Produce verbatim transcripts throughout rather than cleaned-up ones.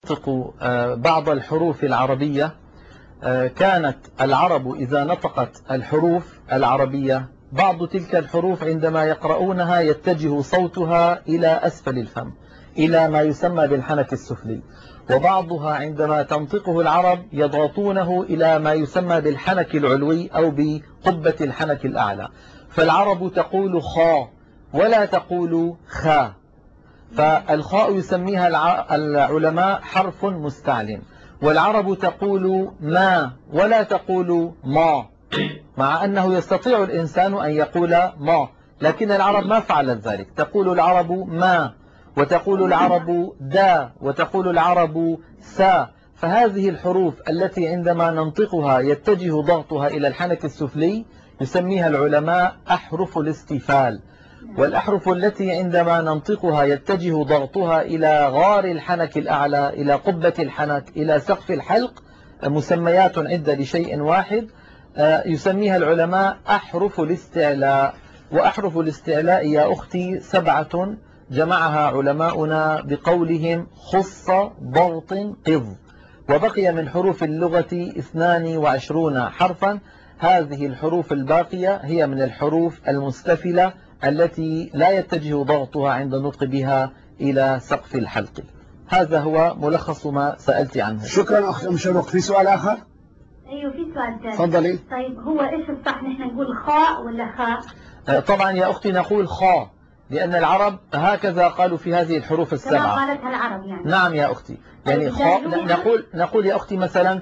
نطق بعض الحروف العربية. كانت العرب إذا نطقت الحروف العربية بعض تلك الحروف عندما يقرؤونها يتجه صوتها إلى أسفل الفم إلى ما يسمى بالحنك السفلي، وبعضها عندما تنطقه العرب يضغطونه إلى ما يسمى بالحنك العلوي أو بقبة الحنك الأعلى. فالعرب تقول خا ولا تقول خا، فالخاء يسميها العلماء حرف مستعل، والعرب تقول ما ولا تقول ما، مع أنه يستطيع الإنسان أن يقول ما، لكن العرب ما فعلت ذلك. تقول العرب ما، وتقول العرب دا، وتقول العرب سا. فهذه الحروف التي عندما ننطقها يتجه ضغطها إلى الحنك السفلي يسميها العلماء أحرف الاستفال، والأحرف التي عندما ننطقها يتجه ضغطها إلى غار الحنك الأعلى، إلى قبة الحنك، إلى سقف الحلق، مسميات عدة لشيء واحد، يسميها العلماء أحرف الاستعلاء. وأحرف الاستعلاء يا أختي سبعة جمعها علماؤنا بقولهم خص ضغط قض، وبقي من حروف اللغة اثنان وعشرون حرفا. هذه الحروف الباقية هي من الحروف المستفلة التي لا يتجه ضغطها عند النطق بها إلى سقف الحلق. هذا هو ملخص ما سألت عنه. شكرا أخت أم شروق. في سؤال آخر؟ أيوه في سؤال ثاني. تفضلي. طيب هو إيش الصح، نحن نقول خاء ولا خاء؟ طبعا يا أختي نقول خاء، لأن العرب هكذا قالوا في هذه الحروف السبعة. كما قالتها العرب يعني. نعم يا أختي، يعني خاء نقول نقول يا أختي مثلا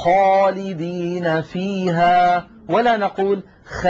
خالدين فيها، ولا نقول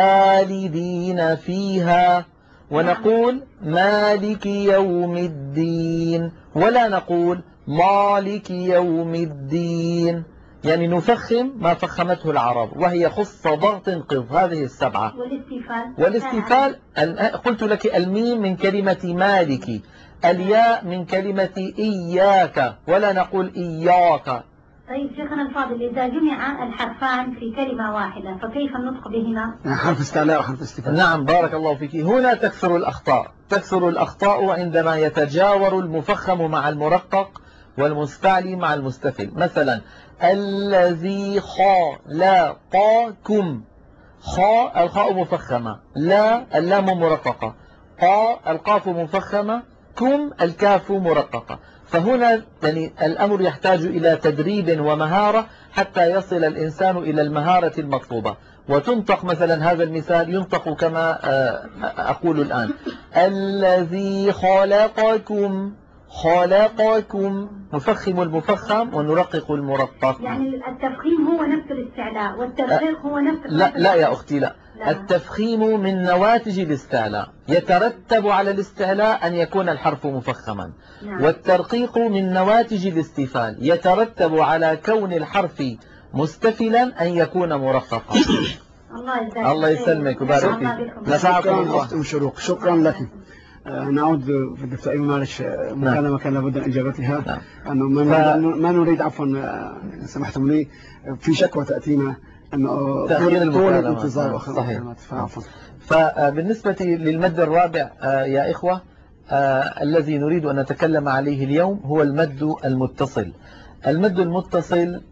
خالدين فيها، ونقول مالك يوم الدين، ولا نقول مالك يوم الدين. يعني نفخم ما فخمته العرب، وهي خص ضغط قض. هذه السبعة. والاستفال والاستفال قلت لك الميم من كلمة مالك، الياء من كلمة إياك، ولا نقول إياك. طيب شيخنا الفاضل، إذا جمع الحرفان في كلمة واحدة فكيف النطق بهما؟ حرف استعلاء وحرف استفال. نعم بارك الله فيك. هنا تكثر الأخطاء، تكثر الأخطاء عندما يتجاور المفخم مع المرقق والمستعلي مع المستفل. مثلا الذي خا لا قاكم، خا الخاء مفخمة، لا اللام مرققة، قا القاف مفخمة، كم الكاف مرققة. فهنا يعني الأمر يحتاج إلى تدريب ومهارة حتى يصل الإنسان إلى المهارة المطلوبة. وتنطق مثلا هذا المثال ينطق كما أقول الآن: الذي خلقكم، خلقكم، نفخم المفخم ونرقق المرقق. يعني التفخيم هو نفس الاستعلاء والترقيق هو نفس لا لا يا أختي لا. لا. التفخيم من نواتج الاستعلاء، يترتب على الاستعلاء أن يكون الحرف مفخما. نعم. والترقيق من نواتج الاستفال، يترتب على كون الحرف مستفلا أن يكون مرققا. الله يسلمك ويبارك فيك. نسعكم الله. أختم شروق، شكرا لك. نعود في الدكتور أيمن، معلش مكالمة كان لابد من إجابتها. نعم. أنه ما, ما نريد عفوا سمحتم لي في شكوى تأتينا أنه طول الانتظار. صحيح. فبالنسبة للمد الرابع يا إخوة، الذي نريد أن نتكلم عليه اليوم هو المد المتصل. المد المتصل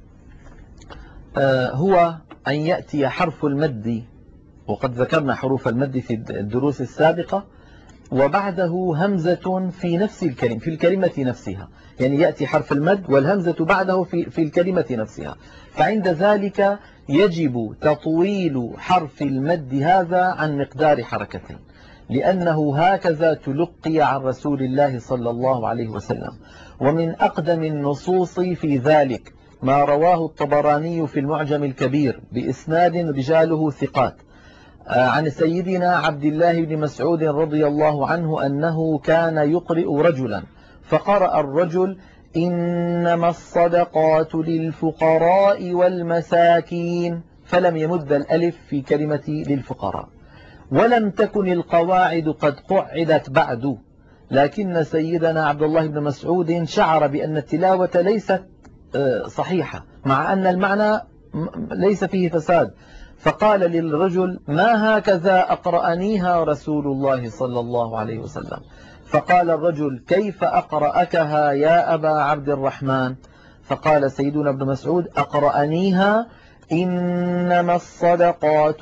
هو أن يأتي حرف المد، وقد ذكرنا حروف المد في الدروس السابقة، وبعده همزة في نفس الكلمة، في الكلمة نفسها. يعني يأتي حرف المد والهمزة بعده في في الكلمة نفسها. فعند ذلك يجب تطويل حرف المد هذا عن مقدار حركتين، لأنه هكذا تلقي عن رسول الله صلى الله عليه وسلم. ومن أقدم النصوص في ذلك ما رواه الطبراني في المعجم الكبير بإسناد رجاله ثقات عن سيدنا عبد الله بن مسعود رضي الله عنه أنه كان يقرئ رجلا، فقرأ الرجل: إنما الصدقات للفقراء والمساكين، فلم يمد الألف في كلمة للفقراء، ولم تكن القواعد قد قعدت بعد، لكن سيدنا عبد الله بن مسعود شعر بأن التلاوة ليست صحيحة، مع أن المعنى ليس فيه فساد، فقال للرجل: ما هكذا أقرأنيها رسول الله صلى الله عليه وسلم؟ فقال الرجل: كيف أقرأكها يا أبا عبد الرحمن؟ فقال سيدنا ابن مسعود أقرأنيها إنما الصدقات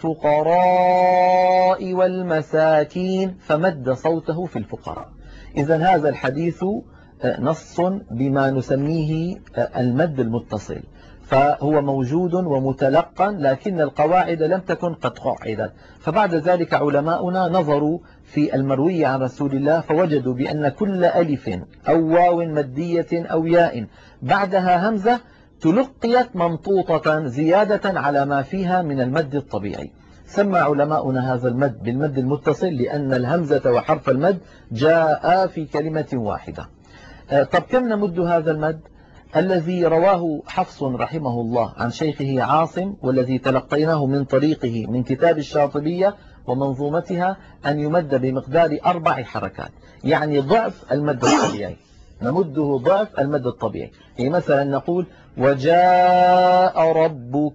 للفقراء والمساكين، فمد صوته في الفقراء. إذن هذا الحديث نص بما نسميه المد المتصل، فهو موجود ومتلقن، لكن القواعد لم تكن قد قعدت. فبعد ذلك علماؤنا نظروا في المروي عن رسول الله فوجدوا بأن كل ألف أو واو مدية أو ياء بعدها همزة تلقيت منطوطة زيادة على ما فيها من المد الطبيعي. سمى علماؤنا هذا المد بالمد المتصل لأن الهمزة وحرف المد جاء في كلمة واحدة. طب كم نمد هذا المد؟ الذي رواه حفص رحمه الله عن شيخه عاصم، والذي تلقيناه من طريقه من كتاب الشاطبية ومنظومتها، أن يمد بمقدار أربع حركات، يعني ضعف المد الطبيعي، نمده ضعف المد الطبيعي. يعني مثلا نقول وجاء ربك،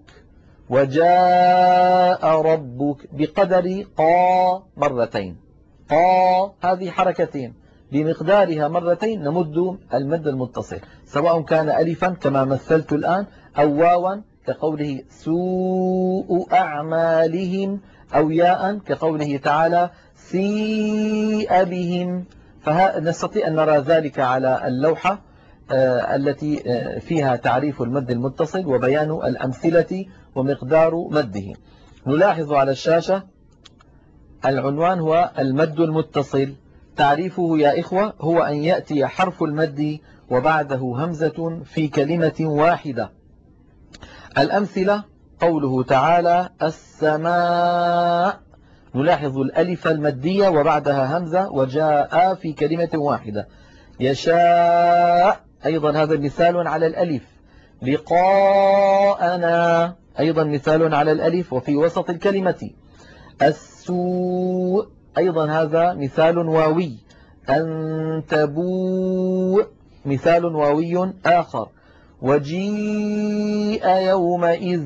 وجاء ربك بقدر قا مرتين، قا هذه حركتين بمقدارها مرتين نمد المد المتصل، سواء كان ألفا كما مثلت الآن، أو واوا كقوله سوء أعمالهم، أو ياء كقوله تعالى سيء بهم. فنستطيع أن نرى ذلك على اللوحة التي فيها تعريف المد المتصل وبيان الأمثلة ومقدار مده. نلاحظ على الشاشة العنوان هو المد المتصل. تعريفه يا إخوة هو أن يأتي حرف المد وبعده همزة في كلمة واحدة. الأمثلة قوله تعالى السماء، نلاحظ الألف المدية وبعدها همزة وجاء في كلمة واحدة. يشاء أيضا هذا مثال على الألف. لقاءنا أيضا مثال على الألف وفي وسط الكلمة. السوء أيضا هذا مثال واوي. أن تبوء مثال واوي آخر. وجيء يومئذ،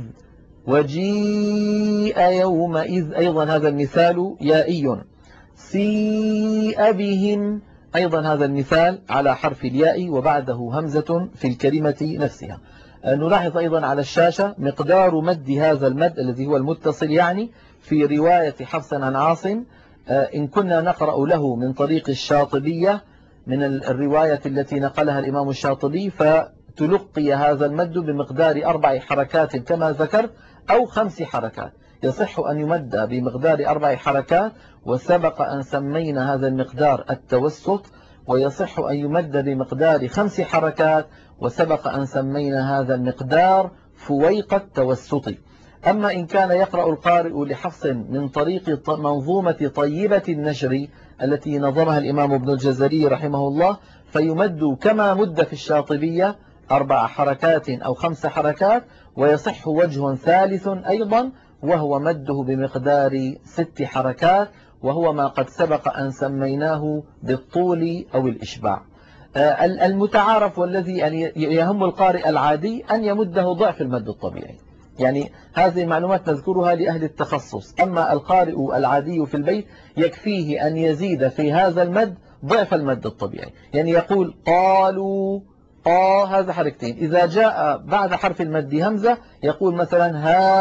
وجيء يومئذ أيضا هذا المثال يائي. سيء بهم أيضا هذا المثال على حرف الياء وبعده همزة في الكلمة نفسها. نلاحظ أيضا على الشاشة مقدار مد هذا المد الذي هو المتصل، يعني في رواية حفص عن عاصم إن كنا نقرأ له من طريق الشاطبية من الرواية التي نقلها الإمام الشاطبي، فتلقي هذا المد بمقدار أربع حركات كما ذكرت أو خمس حركات. يصح أن يمد بمقدار أربع حركات، وسبق أن سمينا هذا المقدار التوسط، ويصح أن يمد بمقدار خمس حركات، وسبق أن سمينا هذا المقدار فويق التوسط. أما إن كان يقرأ القارئ لحفص من طريق منظومة طيبة النشر التي نظمها الإمام ابن الجزري رحمه الله، فيمد كما مد في الشاطبية أربع حركات أو خمس حركات، ويصح وجه ثالث أيضا وهو مده بمقدار ست حركات، وهو ما قد سبق أن سميناه بالطول أو الإشباع. المتعارف والذي يعني يهم القارئ العادي أن يمده ضعف المد الطبيعي، يعني هذه المعلومات نذكرها لأهل التخصص. أما القارئ العادي في البيت يكفيه أن يزيد في هذا المد ضعف المد الطبيعي، يعني يقول قالوا قا هذا حركتين، إذا جاء بعد حرف المد همزة يقول مثلا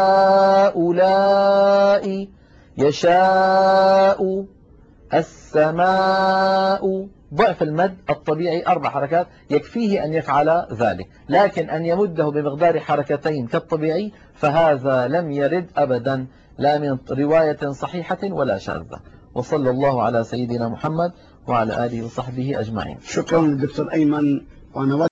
هؤلاء، يشاء، السماء، ضعف المد الطبيعي أربع حركات يكفيه أن يفعل ذلك. لكن أن يمده بمقدار حركتين كالطبيعي فهذا لم يرد أبدا، لا من رواية صحيحة ولا شاذة. وصلى الله على سيدنا محمد وعلى آله وصحبه أجمعين. شكرا للدكتور أيمن. وأنا